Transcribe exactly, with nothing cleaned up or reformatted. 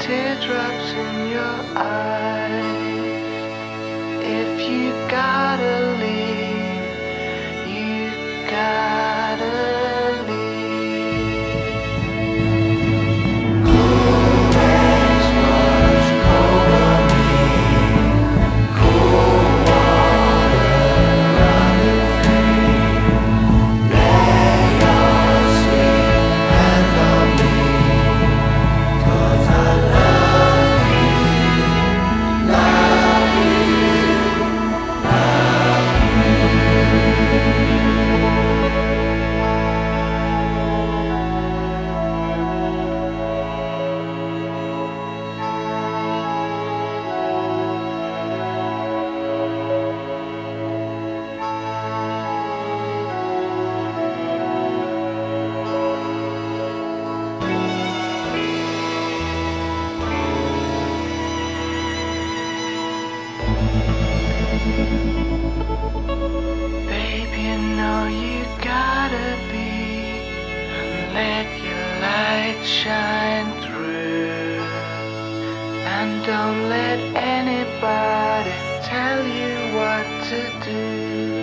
teardrops in your eyes. If you gotta leave, you gotta leave. Cool waves wash over me, cool water running free. Lay your sweet hand on me, 'cause I love you, love you, love Baby, you know you gotta be and let your light shine through. And don't let anybody tell you what to do.